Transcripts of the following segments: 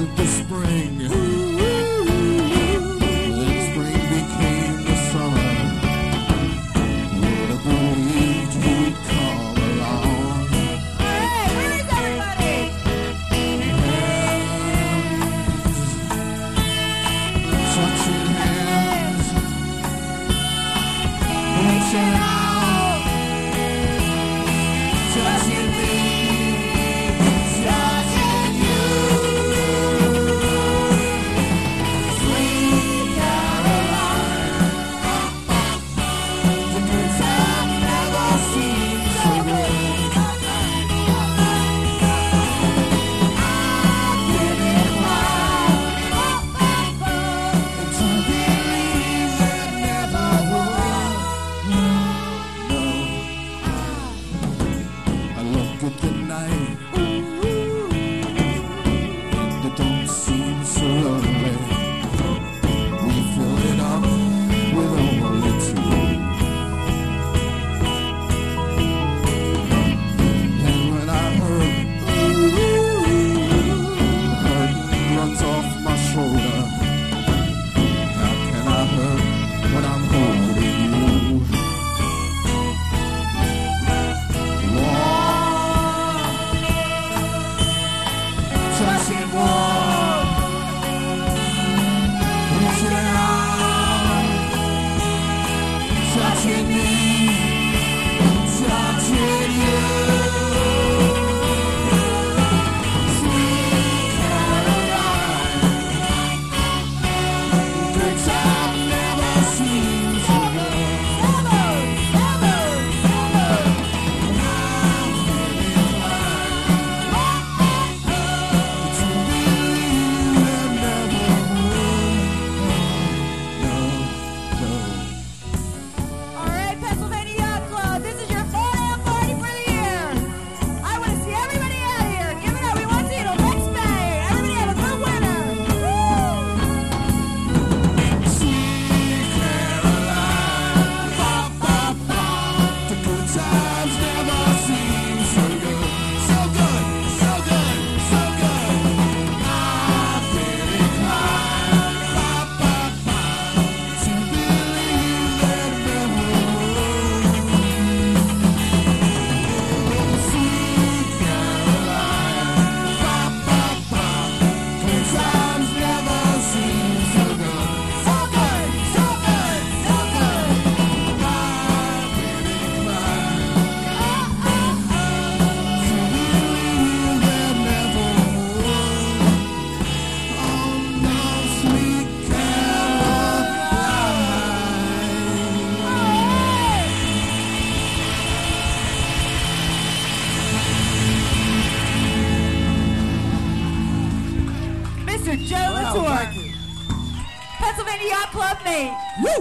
wasn't the spring. Then spring became the summer. Would have believed you'd come along. Hey, where is everybody? Hands, touching hands, reaching out, touching me, touching you. Sweet Caroline, the good time never seemed so good. I've been inclined to believe it never would. No, I look at the night, and it don't seem so lonely. We fill it up with only two. And when I hurt runs off my shoulder. How can I hurt when I'm holding you? Warm, touching warm, reaching out, touching me, touching you. Sweet Caroline, good time never seems so good. To believe it never would. No. All right, Pennsylvania Yacht Club, this is your 4-a.m. party for the year. I want to see everybody out here. Give it up. We want to see it on Rex Bay. Everybody have a good winter. Sweet Caroline, pop, pop, pop. The good times never seem so good. So good, so good, so good. I've been inclined, pop, pop, pop, to believe that never would. Sweet Caroline, pop, pop, pop. Good times never seem so good. So good, so good, so good. I've been inclined to believe that never would. Oh no, sweet Caroline. Mr. Joe Latour, Pennsylvania Yacht Club mate. Woo!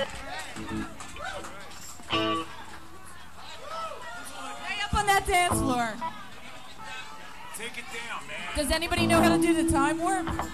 Stay up on that dance floor. Take it down, man. Does anybody know how to do the time warp?